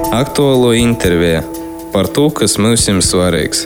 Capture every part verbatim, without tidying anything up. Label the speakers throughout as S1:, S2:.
S1: Aktuālo interviju par to, kas mums ir svarīgs.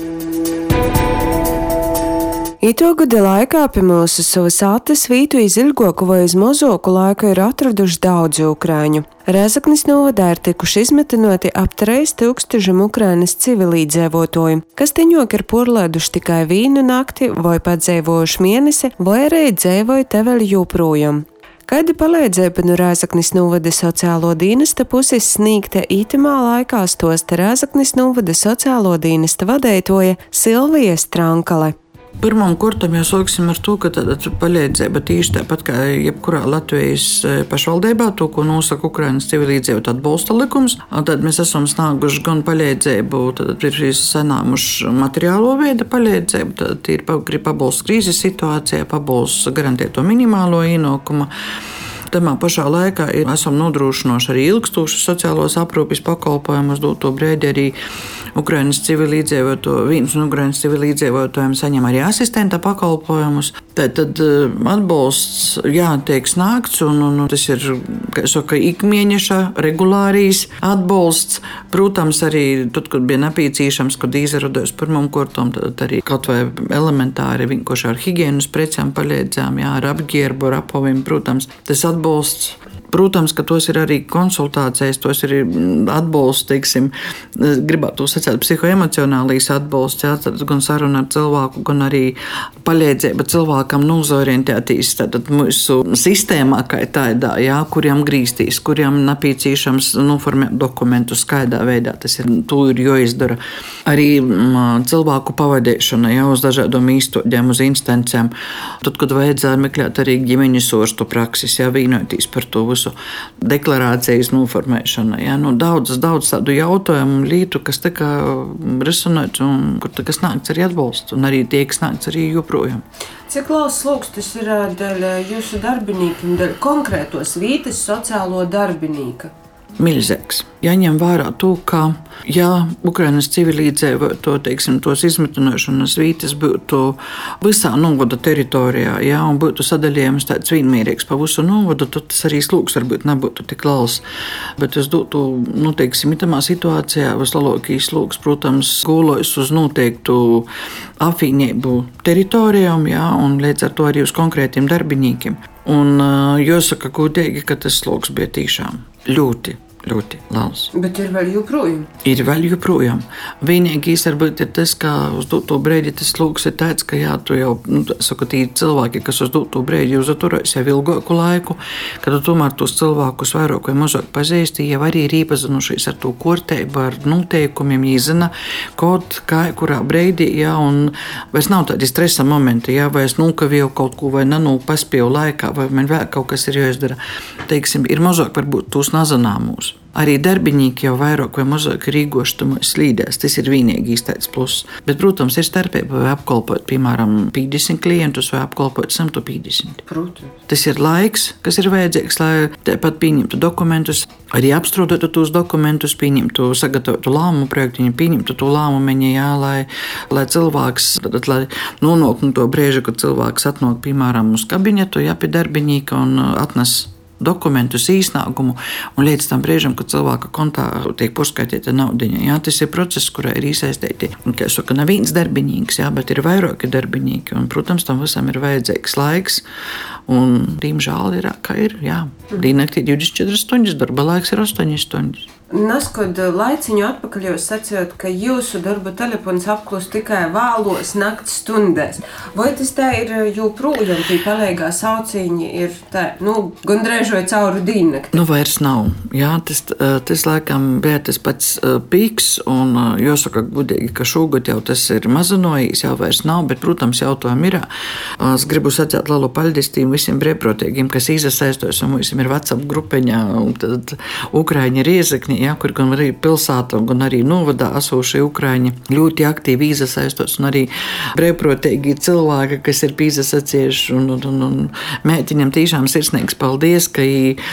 S2: Ito gada laikā pie mūsu satas vītu izilgoku vai iz mozoku laiku ir atraduši daudzi ukrāņu. Rēzaknis novadā ir tikuši izmetinoti ap trīs tūkstošiem Ukrainas civilīdzīvotoju, kas teņok ir porlēduši tikai vīnu nakti vai padzēvojuši mēnesi, vai arī dzēvoja te vēl joprojām. Kāda palīdzība no Rēzaknis novada sociālo dienesta puses sniegta itamā laikā stosta Rēzaknis novada sociālo dienesta vadītoja Silvija Strankale.
S3: Pirmām kārtām jau sāksim ar to, ka tāda palīdzība tieši tāpat kā jebkurā Latvijas pašvaldībā, to, ko nosaka Ukrainas civilīdzīvotāju atbalsta likums, tad mēs esam snieguši gan palīdzību, tad ir sanāmuši materiālo veida palīdzību, tad ir pabalsts krīzes situācijā, pabalsts garantēto minimālo ienākumu. Tamā pašā laikā esam nodrošinoši arī ilgstošus sociālos aprūpes pakalpojumus, doto brīdi arī Ukrainas civilīdzīvotāju, viens no Ukrainas civilīdzīvotājiem saņem arī asistenta pakalpojumus. Tad atbalsts, jā, tiek sniegts, un, un tas ir, kā saka, ikmēneša regulārīs atbalsts. Protams, arī tad, kad bija nepieciešams, kad izrados pirmām kārtām, tad arī kaut vai elementāri vienkārši ar higienas precēm palīdzām, jā, ar apģērbu, ar apaviem, protams, tas atbalsts. Protams, ka tos ir arī konsultācijas, tos ir atbalsts, teiksim, gribētu sacīt psihoemocionālīs atbalsts, jā, tad gan saruna ar cilvēku, gan arī palīdzība cilvēkam nozorientētīs, tad mūsu sistēmā kā tādā, jā, kuriem grīstīs, kuriem nepieciešams noformēt dokumentus skaidā veidā, tas ir, to ir jāizdara. Arī cilvēku pavadīšana, jā, uz dažādām īstodiem, uz instancēm, tad, kad vajadzēja meklēt arī ģimeņu sorstu praksis, jā, vīnotīs par to visu deklarācijas noformēšana. Ja? Nu, daudz, daudz tādu jautājumu lītu, kas tika risināts un kur tika sniegts arī atbalsts un arī tiek sniegts arī joprojām.
S2: Cik liels sloks tas ir daļa jūsu darbiniekiem, daļa konkrētos vītes sociālo darbinīka?
S3: Milzīgs. Jāņem vērā to, ka, ja Ukrainas civilīdzīvotāju, teiksim, tos izmitināšanas vietas būtu visā novada teritorijā, ja, un būtu sadalījums tāds vienmērīgs pa visu novadu, tad tas arī sloks varbūt nebūtu tik liels. Bet es dotu, nu, teiksim, itamā situācijā vislielākais sloks, protams, gūlojas uz noteiktu apvienību teritorijām, ja, un līdz ar to arī uz konkrētiem darbiniekiem. Un jāsaka godīgi, ka tas sloks bija tiešām ļoti, ļoti liels.
S2: Bet ir vēl joprojām?
S3: Ir vēl joprojām. Vienīgais varbūt ir tas, ka uz doto brīdi tas sloks ir tāds, ka jā, tu jau, nu, saku, tī cilvēki, kas uz doto brīdi uzturēs jau ilgāku laiku, kad tu tomēr tos cilvēkus vairāk vai mazāk pazīsti, jau arī ir iepazinušies ar to kārtību, ar noteikumiem, izzina, kaut kā, kurā brīdī, jā, un vairs nav tādi stresa momenti, jā, vai es nokavēju kaut ko, vai nenu paspēju laikā, vai man vēl kaut kas ir jāizdara. Teiksim, ir mazāk varbūt tos nezināmos. Arī darbinieki jau vairāk vai mazāk rīgoši tumais slīdēs. Tas ir vienīgais tāds pluss. Bet, protams, ir starpība vai apkalpot, piemēram, piecdesmit klientus vai apkalpot simt piecdesmit.
S2: Protams.
S3: Tas ir laiks, kas ir vajadzīgs, lai tāpat pieņemtu dokumentus, arī apstrādātu tos dokumentus, pieņemtu, sagatavotu lēmumu projektu, pieņemtu to lēmumu, jā, lai, lai cilvēks, tad, lai nonāk no to brīža, kad cilvēks atnāk, piemēram, uz kabinetu, jā, pie darbinieka un atnes dokumentus īsnākumu, un līdz tam brīžam, kad cilvēka kontā tiek porskaitīta naudiņa. Jā, tas ir process, kurā ir iesaistīti, kā es saku, neviens darbinīgs, jā, bet ir vairāki darbinīgi, un, protams, tam visam ir vajadzīgs laiks, un, diemžēl, ir, kā ir, jā, dīnaktī divdesmit četras stundas, darba laiks ir astoņas stundas.
S2: Neskod laiciņu atpakaļ jūs sacījāt, ka jūsu darba telefons apklust tikai vēlos nakts stundēs. Vai tas tā ir joprojām, tī palīgā sauciņi ir tā, nu, gandrīz vai cauri dīnnakti?
S3: Nu, vairs nav. Jā, tas, tas laikam bija tas pats pīks, un jāsaka gudīgi, ka šogad jau tas ir mazinojis, jau vairs nav, bet, protams, jautājumi ir. Es gribu sacīt lielu paldies tiem visiem brīvprātīgiem, kas iesaistos, un mums ir WhatsApp grupeņā, un tad Ukraiņi Riezekņi, ja, kur gan arī pilsētā, gan arī novadā esošie Ukraiņi ļoti aktīvi iesaistos, un arī brīvprātīgi cilvēki, kas ir pīsasacieši, un, un, un, un mētiņam tiešām sirsnīgs paldies, ka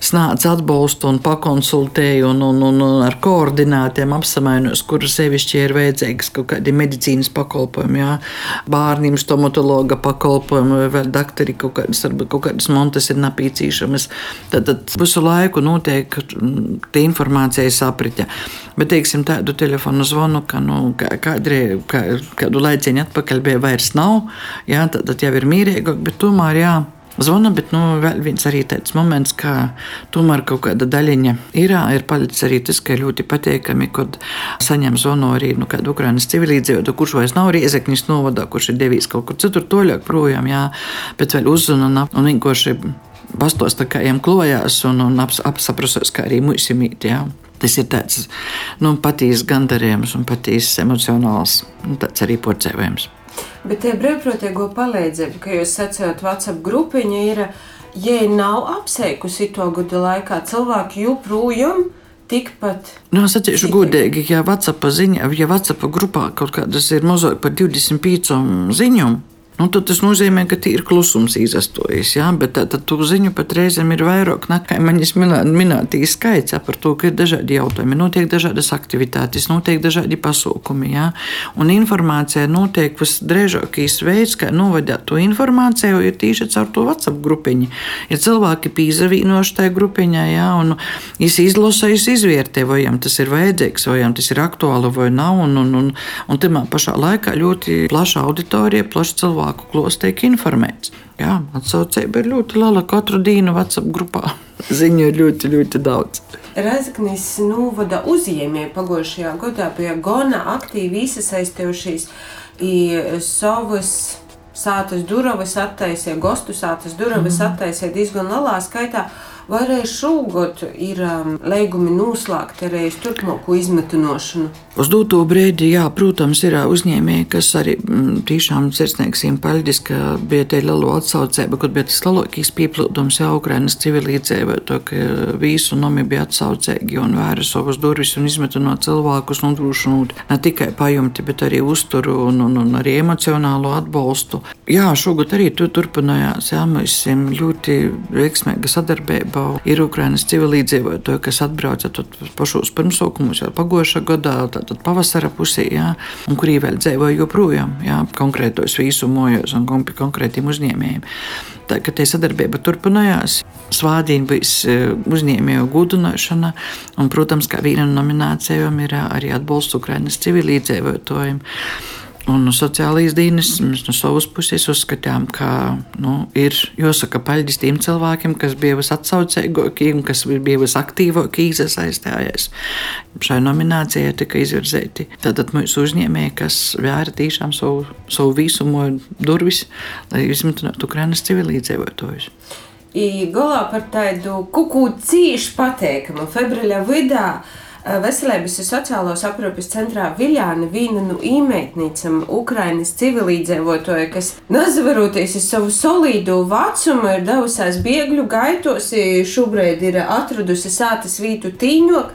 S3: snāc atbalstu un pakonsultēju un, un, un, un ar koordinātiem apsamainos, kur sevišķi ir vajadzīgas kaut kādi medicīnas pakalpojumi, jā, bārnim stomatologa pakalpojumi, vai vēl daktori kaut kādas, varbūt kaut kādas montas ir napīcīšamas. Tad, tad visu laiku notiek tie informācijas apriķa. Bet, teiksim, tādu telefonu zvanu, ka nu, kādrei, kā, kādu laiciņu atpakaļ bija vairs nav, jā, tad, tad jau ir mīrīgāk, bet tomēr, jā, zvana, bet, nu, vēl viens arī tāds moments, ka tomēr kaut kāda daļiņa ir, ir palicis arī tas, ka ļoti pateikami, kad saņem zvanu arī, nu, kādu Ukrainas civilīdzīvotu, kurš vairs nav Riezeknis novadā, kurš ir devies kaut kur citur toļāk projām, jā, bet vēl uzzuna un vienkārši pastosta, kā jiem klojās un, un aps, apsaprasos, kā arī muisimīt, jā. Tas ir tāds, nu, patīs gandarījums un patīs emocionāls, nu, tāds arī porcēvējums.
S2: Bet tie brīvprātīgo palīdzību, ka jūs sacījāt, WhatsApp grupiņa ir, ja nav apseikusi to gadu laikā, cilvēki joprojām tikpat.
S3: Nu, es sacīšu godīgi, ja WhatsApp ziņa, ja WhatsApp grupā kaut kādas ir mazāk par divdesmit piecām ziņām, nu, tad tas nozīmē, ka ir klusums izastojies, jā, bet tad to ziņu pat reizēm ir vairāk nekā manis minētīs skaits, jā, par to, ka ir dažādi jautājumi, notiek dažādas aktivitātes, notiek dažādi pasūkumi, jā, un informācija notiek visdrēžākais veids, kā novadāt to informāciju, ir tīši caur to WhatsApp grupiņu. Ir cilvēki pīzavīnoši tajā grupiņā, jā, un es izlosa, es izvērtē, vai jām tas ir vajadzīgs, vai jām tas ir aktuāli vai nav, un, un, un, un tamā pašā laikā ļoti plaša auditorija, plaša cilvēku klos tiek informēts. Jā, atsaucība ir ļoti liela. Katru dienu WhatsApp grupā ziņu ir ļoti, ļoti daudz.
S2: Rezeknis novada uzņēmēji pagājušajā gadā bija gana aktīvi iesaistījušies i savas sātas durvis attaisīja, gostu sātas durvis mm. attaisīja diezgan lielā skaitā. Vai arī šogad ir um, leigumi noslēgti arī uz turpmāko izmetinošanu?
S3: Uz doto brīdi, jā, protams, ir uzņēmēji, kas arī m, tiešām sirsnīgsiem paļģis, ka bija te lielo atsaucēba, kad bija tas lielākais pieplūdums jau Ukrainas civilīdzīvoto, ka visu nomi bija atsaucēgi un vēra savus durvis un izmetinot cilvēkus, nodrošinot ne tikai pajumti, bet arī uzturu un, un, un arī emocionālo atbalstu. Jā, šogad arī tu turpinājās, jā, mēs esam ļoti veiksmīga sadarbība. Ir Ukrainas civilīdzīvotāji, kas atbrauca pašos pirmsaukumus jau pagājušā gadā, tad pavasara pusē, jā, un kurī vēl dzīvoja joprojām, jā, konkrētos vīsumojos un konkrētiem uzņēmējiem. Tā, ka tie sadarbība turpinājās, svādien bijis uzņēmēju gudināšana, un, protams, kā viena no nominācijām ir arī atbalsts Ukrainas civilīdzīvotājiem. Un sociālais dienas mēs no savas puses uzskatām, ka nu, ir jāsaka paļģis tiem cilvēkiem, kas bija visatsaucīgākie un kas bija visaktīvākie iesaistījās. Šai nominācijai tika izvirzīti tātad mūsu uzņēmēji, kas vēra tiešām savu, savu vīsumu durvis, lai izmitinātu Ukrainas civilīdzīvotājus.
S2: I galā par tādu kuku cīši pateikamu februāra vidā Veselības un sociālos aprūpes centrā Viļāna viena no īmeitnīcam Ukrainas civilīdzīvotāja, kas nazavaroties uz savu solīdu vecumu, ir devusies bēgļu gaitos, šobrīd ir atradusi sātas vītu Tīņok,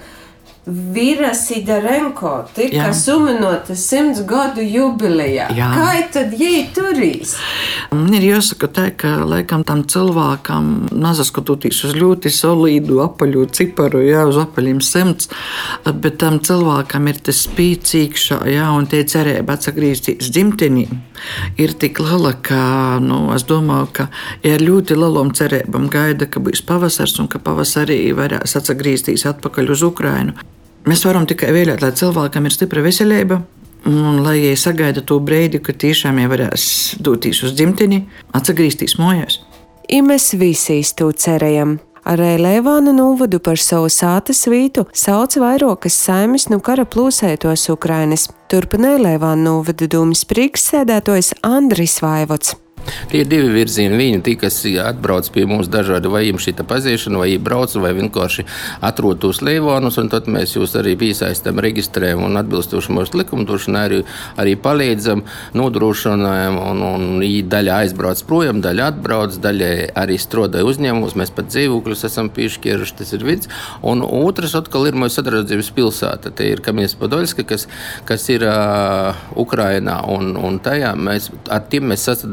S2: Vira Sidarenko, tika suminota simts gadu jubilejā. Jā. Kā tad jai turīs?
S3: Ir jāsaka tā, ka laikam tam cilvēkam, nazaskatoties uz ļoti solīdu apaļu ciparu, jā, uz apaļiem simts, bet tam cilvēkam ir tas spīcīgšā, jā, un tie cerēba atsagrīzties dzimtenīm ir tik liela, ka, nu, es domāju, ka ir ļoti lielom cerībām gaida, ka būs pavasars un ka pavasarī varēs atsagrīzties atpakaļ uz Ukrainu. Mēs varam tikai vēlēt, lai cilvēkam ir stipra veselība un lai viņi sagaida to brīdi, ka tiešām viņi varēs doties uz dzimteni, atsagrīzties mājās.
S2: I mēs visi to cerējam. Arī Leivāna novadu par savu sātas vītu sauc vairākas saimes no kara plūsētos Ukrainas. Turpināja Leivāna novada dūmis priekšsēdētājs Andris Vaivots.
S1: Tie ir divi virzieni. Viņi tie, kas atbrauc pie mums dažādi, vai jums šita pazīšana, vai viņi brauc, vai vienkārši atrod tos Leivānus, un tad mēs jūs arī piesaistam, reģistrējam un atbilstoši mūsu likumdošanai arī, arī palīdzam, nodrošinājam, un, un daļa aizbrauc projām, daļa atbrauc, daļa arī strādāja uzņēmumus, mēs pat dzīvokļus esam piešķieruši, tas ir vids. Un otrs atkal ir mūsu sadraudzības pilsēta. Te ir Kamieņas-Podoļska, kas, kas ir uh, Ukrainā, un, un tajā mēs, ar tiem mēs sasadarbojamies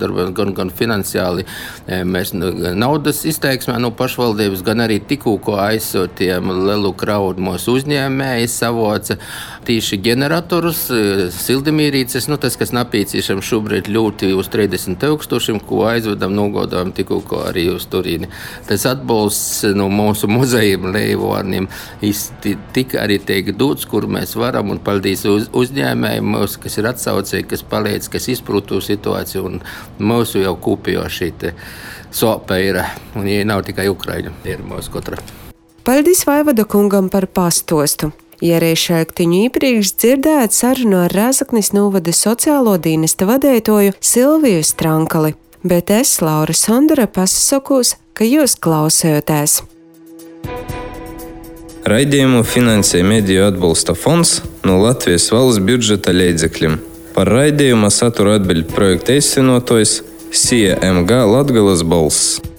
S1: gan, gan finansiāli mēs naudas izteiksmē no pašvaldības, gan arī tikko ko aizsūtījām lielu kraudu mūsu uzņēmēji savoca tīši generatorus, sildamierīces, nu tas, kas napīcīšam šobrīd ļoti uz trīsdesmit tūkstošiem, ko aizvedam, nogodām tikko ko arī uz Turīni. Tas atbalsts no mūsu muzejiem Leivoniem tika arī tiek dots, kur mēs varam, un paldies uz, uzņēmējiem mūsu, kas ir atsaucēji, kas palīdz, kas izprūtu situāciju, un mūsu jau kūpjo šī sopa ir, un ja nav tikai Ukraiņa, ir mūsu katra.
S2: Paldies Vaivada kungam par pastostu. Ierējuši aktiņu iepriekš dzirdēt sarunu ar Rēzaknis novada sociālo dienesta vadētoju Silviju Strankali, bet es, Laura Sondura, pasakos, ka jūs klausējotās.
S4: Raidījumu finansē Mediju atbalsta fonds no Latvijas valsts budžeta līdzekļiem. Par raidījuma saturu atbild projekta īstenotājs S I A M G Latgales balss.